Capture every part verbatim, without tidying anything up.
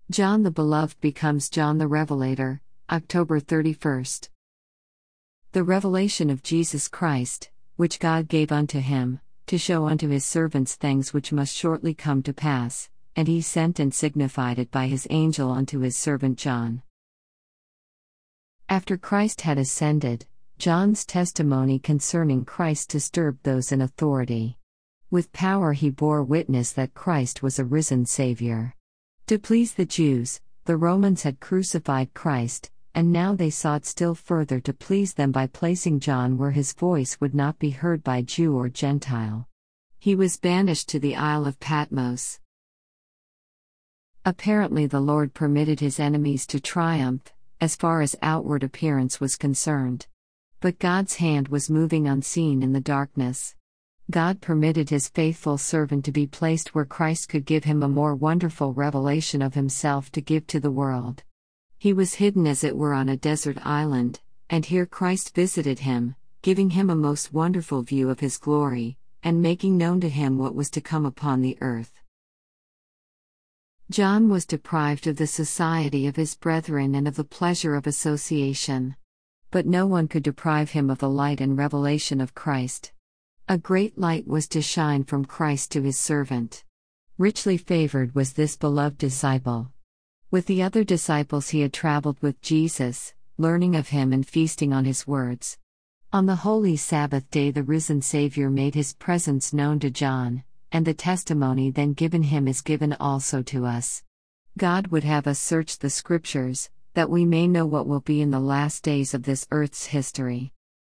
John the Beloved becomes John the Revelator, October thirty-first. The revelation of Jesus Christ, which God gave unto him, to show unto his servants things which must shortly come to pass, and he sent and signified it by his angel unto his servant John. After Christ had ascended, John's testimony concerning Christ disturbed those in authority. With power he bore witness that Christ was a risen Savior. To please the Jews, the Romans had crucified Christ, and now they sought still further to please them by placing John where his voice would not be heard by Jew or Gentile. He was banished to the Isle of Patmos. Apparently the Lord permitted his enemies to triumph, as far as outward appearance was concerned. But God's hand was moving unseen in the darkness. God permitted his faithful servant to be placed where Christ could give him a more wonderful revelation of himself to give to the world. He was hidden as it were on a desert island, and here Christ visited him, giving him a most wonderful view of his glory, and making known to him what was to come upon the earth. John was deprived of the society of his brethren and of the pleasure of association. But no one could deprive him of the light and revelation of Christ. A great light was to shine from Christ to his servant. Richly favored was this beloved disciple. With the other disciples he had traveled with Jesus, learning of him and feasting on his words. On the holy Sabbath day the risen Savior made his presence known to John, and the testimony then given him is given also to us. God would have us search the Scriptures, that we may know what will be in the last days of this earth's history.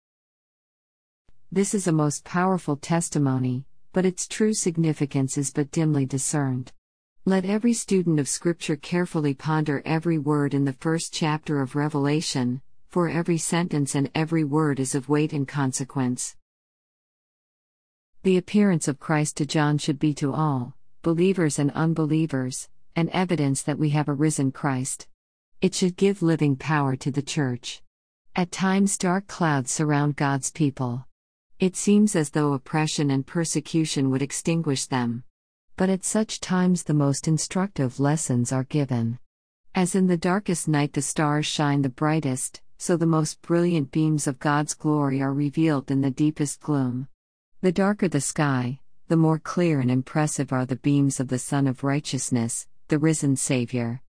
This is a most powerful testimony, but its true significance is but dimly discerned. Let every student of Scripture carefully ponder every word in the first chapter of Revelation, for every sentence and every word is of weight and consequence. The appearance of Christ to John should be to all, believers and unbelievers, an evidence that we have a risen Christ. It should give living power to the Church. At times dark clouds surround God's people. It seems as though oppression and persecution would extinguish them. But at such times the most instructive lessons are given. As in the darkest night the stars shine the brightest, so the most brilliant beams of God's glory are revealed in the deepest gloom. The darker the sky, the more clear and impressive are the beams of the Sun of Righteousness, the risen Savior.